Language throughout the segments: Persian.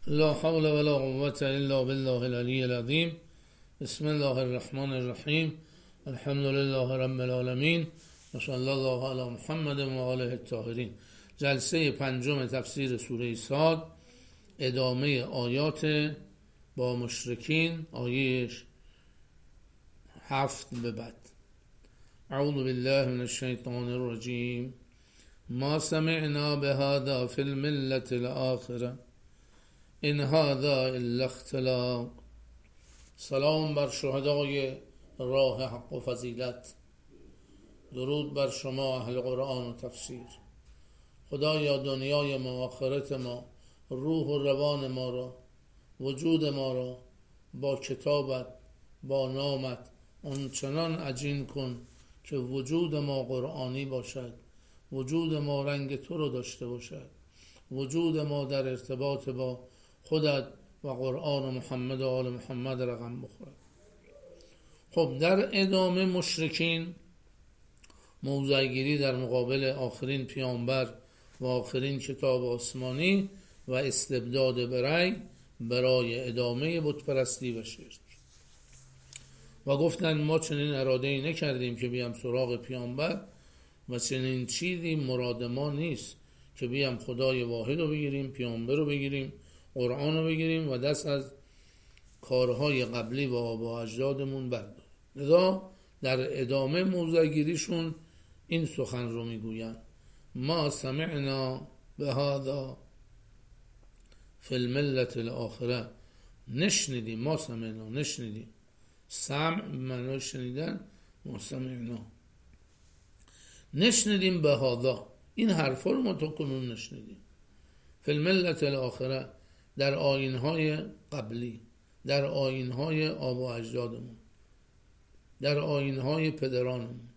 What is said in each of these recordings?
لا حول ولا قوة إلا بالله العلي العظيم. بسم الله الرحمن الرحیم. الحمد لله رب العالمین و صلی الله علی محمد و آله الطاهرین. جلسه پنجم تفسیر سوره صاد، ادامه آیات با مشرکین، آیهش 7 به بعد. اعوذ بالله من الشیطان الرجیم. ما سمعنا بهذا فی الملة الآخرة این هذا الا اختلاق. سلام بر شهدای راه حق و فضیلت، درود بر شما اهل قرآن و تفسیر. خدایا دنیای ما، آخرت ما، روح و روان ما را، وجود ما را با کتابت، با نامت آنچنان عجین کن که وجود ما قرآنی باشد، وجود ما رنگ تو رو داشته باشد، وجود ما در ارتباط با خودت و قرآن و محمد و آل محمد رقم بخورد. خب در ادامه مشرکین موضع‌گیری در مقابل آخرین پیامبر و آخرین کتاب آسمانی و استبداد برای ادامه بتپرستی و شرک. و گفتن ما چنین اراده‌ای نکردیم که بیام سراغ پیامبر و چنین چیزی مراد ما نیست که بیام خدای واحد رو بگیریم، پیامبر رو بگیریم، قرآن رو بگیریم و دست از کارهای قبلی و آبا اجدادمون برداریم. لذا در ادامه موضع‌گیریشون این سخن رو میگوین: ما سمعنا بهذا فی الملة الاخره. نشنیدیم، ما سمعنا، نشنیدیم. سمع معنی شنیدن، ما سمعنا نشنیدیم بهذا، این حرفا رو ما تا کنون نشنیدیم. فی الملة الاخره، در آیین‌های قبلی، در آیین‌های آبا اجدادمون، در آیین‌های پدرانمون.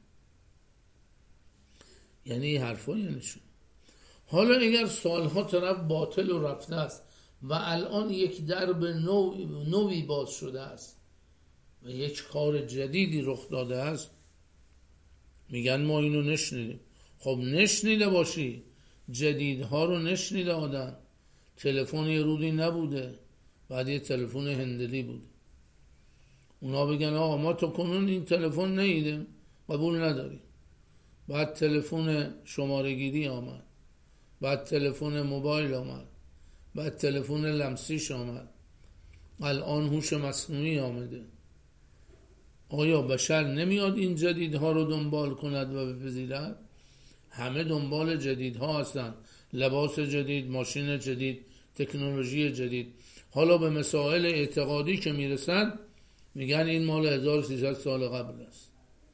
یعنی این حرفا یعنی چی؟ حالا اگر سالها طرف باطل و رفته است و الان یک درب نوی باز شده است و یک کار جدیدی رخ داده است، میگن ما اینو نشنیدیم. خب نشنیده باشی، جدیدها رو نشنیده آدم. تلفن یه رودی نبوده، بعد یه تلفن هندلی بود. اونا بگن آقا ما تا کنون این تلفن نیدیم، قبول نداریم. بعد تلفن شماره‌گیری آمد، بعد تلفن موبایل آمد، بعد تلفن لمسیش آمد، الان هوش مصنوعی آمده. آیا بشر نمیاد این جدیدها رو دنبال کند و بپذیرد؟ همه دنبال جدیدها هستند، لباس جدید، ماشین جدید، تکنولوژی جدید. حالا به مسائل اعتقادی که میرسن میگن این مال 1300 سال قبل است،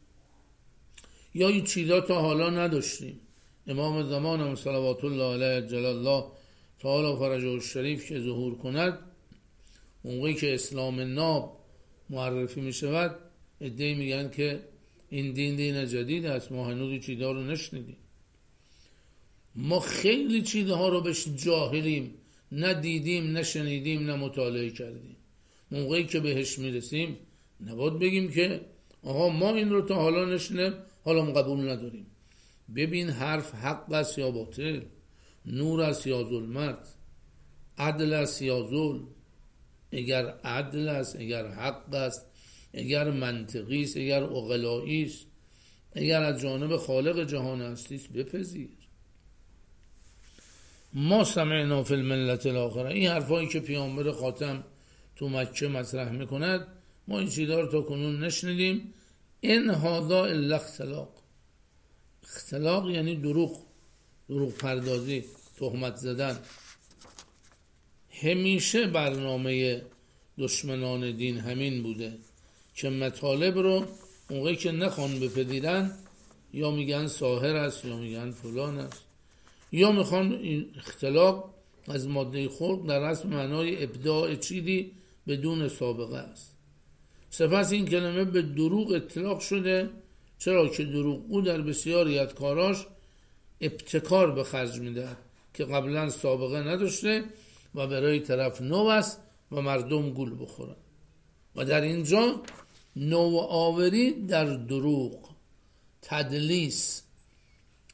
یا این چیزا تا حالا نداشتیم. امام زمانم صلوات الله علیه جل الله تعالی فرجه الشریف که ظهور کند، موقعی که اسلام ناب معرفی میشود، عده‌ای میگن که این دین جدید است، ما هنوز چیزا رو نشنیدیم. ما خیلی چیزها رو بهش جاهلیم، نه دیدیم، نه شنیدیم، نه مطالعه کردیم. موقعی که بهش میرسیم نباید بگیم که آها ما این رو تا حالا نشنیدیم، حالا ما قبول نداریم. ببین حرف حق است یا باطل، نور است یا ظلمت، عدل است یا ظلم. اگر عدل است، اگر حق است، اگر منطقی است، اگر عقلایی است، اگر از جانب خالق جهان هستیست، بپذیر. ما سمعنا فی الملة الاخره، این حرفایی که پیامبر خاتم تو مکه مطرح میکند، ما این چیزا رو تا کنون نشنیدیم. این هذا الا اختلاق. اختلاق یعنی دروغ پردازی، تهمت زدن. همیشه برنامه دشمنان دین همین بوده که مطالب رو موقعی که نخوان بپذیرن، یا میگن ساحر است، یا میگن فلان است، یا میخوان این اختلاق از ماده خلق در اصل معنای ابداع چیزی بدون سابقه است. سپس این کلمه به دروغ اطلاق شده، چرا که دروغگو در بسیاری از کاراش ابتکار به خرج میده که قبلا سابقه نداشته و برای طرف نو است و مردم گول بخورن. و در اینجا نوآوری در دروغ، تدلیس،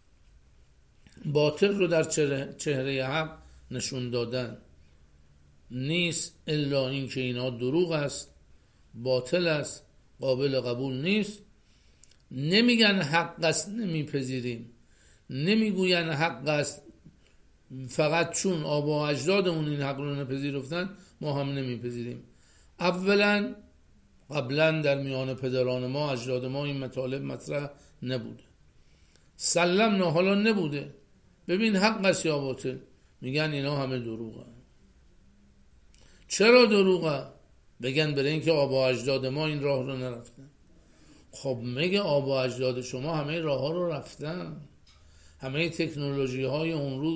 باطل رو در چهره حق نشون دادن، نیست الا این که اینا دروغ است، باطل است، قابل قبول نیست. نمیگن حق است نمیپذیریم، نمیگوین حق است فقط چون آبا و اجدادمون این حق رو نپذیرفتن ما هم نمیپذیریم. اولا قبلا در میان پدران ما اجداد ما این مطالب مطرح نبوده. سلمنا، حالا نبوده. ببین حق است یا باطل، میگن اینا همه دروغه. چرا دروغه؟ بگن برای اینکه آبا اجداد ما این راه رو نرفتن. خب میگه آبا اجداد شما همه راه ها رو رفتن، همه تکنولوژی های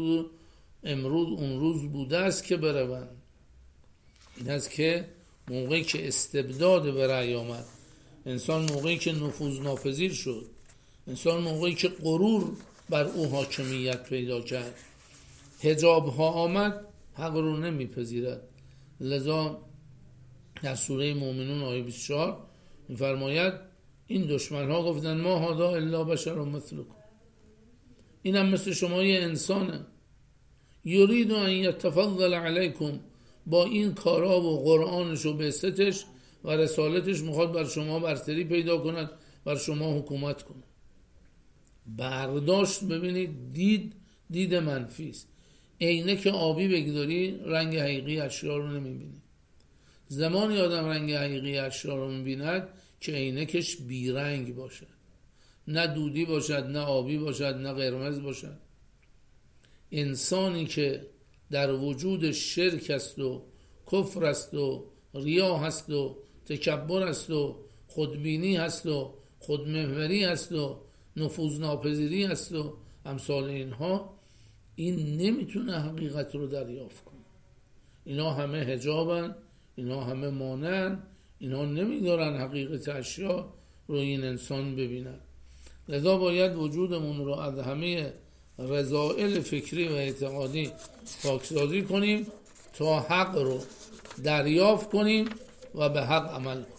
اون روز بوده است که برون. این است که موقعی که استبداد به رأی آمد، انسان موقعی که نفوذ ناپذیر شد، انسان موقعی که غرور بر او حاکمیت پیدا کرد، حجاب ها آمد، حق رو نمیپذیرد. لذا در سوره مومنون آیه 24 میفرماید این دشمن ها گفتن ما هذا الا بشر مثلکم، این هم مثل شما یه انسانه. یرید ان یتفضل علیکم، با این کارا و قرآنش و بعثتش و رسالتش میخواد بر شما برتری پیدا کند، بر شما حکومت کند. برداشت ببینید، دید منفی است. عینک آبی بگذاری رنگ حقیقی اشیا رو نمیبینی. زمانی آدم رنگ حقیقی اشیا رو میبیند که عینکش بیرنگ باشه، نه دودی باشد، نه آبی باشد، نه قرمز باشد. انسانی که در وجود شرک است و کفر است و ریا هست و تکبر است و خودبینی هست و خودمحوری هست و نفوذ ناپذیری هست و امثال اینها، این نمیتونه حقیقت رو دریافت کنه. اینا همه حجابن، اینا همه مانعن، اینا نمیدارن حقیقت اشیا رو این انسان ببینن. لذا باید وجودمون رو از همه رذائل فکری و اعتقادی پاکسازی کنیم تا حق رو دریافت کنیم و به حق عمل کنیم.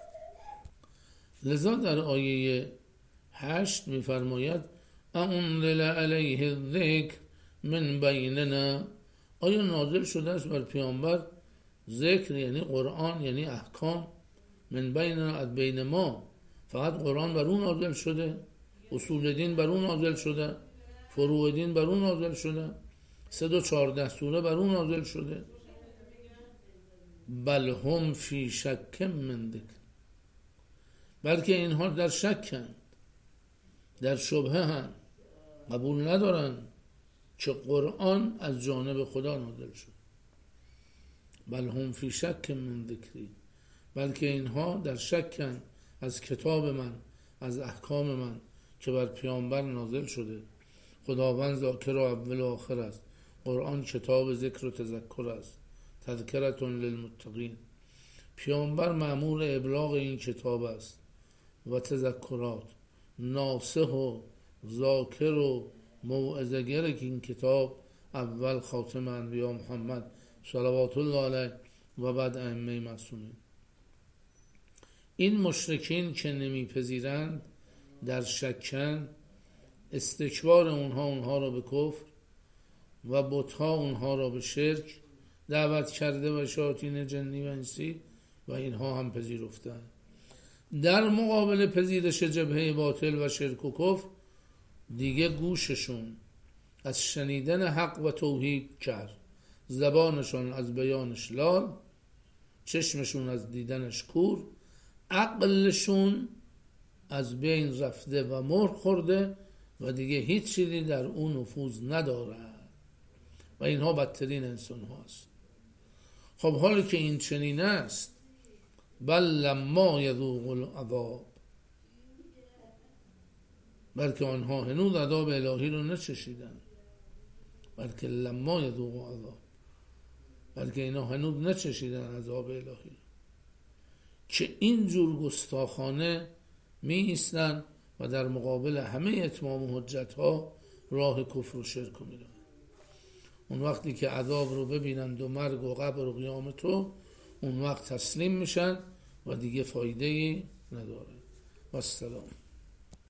لذا در آیه 8 میفرماید انزل علیه الذکر من بیننا، آیا نازل شده است بر پیامبر ذکر، یعنی قرآن، یعنی احکام، من بیننا، از بین ما. فقط قرآن بر اون نازل شده، اصول دین بر اون نازل شده، فروع دین بر اون نازل شده، 314 سوره بر اون نازل شده. بل هم فی شک من ذکر، بلکه اینها در شکند، در شبهه هم، قبول ندارن که قرآن از جانب خدا نازل شد. بل هم فی شک من ذکری، بلکه اینها در شکند از کتاب من، از احکام من که بر پیامبر نازل شده. خداوند ذاکر و اول و آخر است. قرآن کتاب ذکر و تذکر است، تذکرتون للمتقین. پیامبر مأمور ابلاغ این کتاب است و تذکرات، ناصح و ذاکر و موعظه‌گر که این کتاب اول خاتم انبیا محمد صلوات الله علیه و بعد ائمه معصومین. این مشرکین که نمیپذیرند، در شکن، استکبار اونها را به کفر و بت‌ها اونها را به شرک دعوت کرده و شیاطین جنی و انسی و اینها هم پذیرفتند. در مقابل پذیرش جبهه باطل و شرک و کفر دیگه گوششون از شنیدن حق و توحید کرد، زبانشون از بیانش لال، چشمشون از دیدنش کور، عقلشون از بین رفته و مهر خورده و دیگه هیچ چیزی در اون نفوذ ندارد و اینها بدترین انسان هاست. خب حالا که این چنین است، بل لما یذوقوا العذاب، بلکه آنها هنوز عذاب الهی رو نچشیدن، بلکه لما یذوقوا عذاب، بلکه اینا هنوز نچشیدن عذاب الهی، که اینجور گستاخانه می ایستن و در مقابل همه اتمام حجت ها راه کفر و شرک رو می رن. اون وقتی که عذاب رو ببینند و مرگ و قبر و قیامت رو، اون وقت تسلیم میشن و دیگه فایده‌ای نداره. و السلام.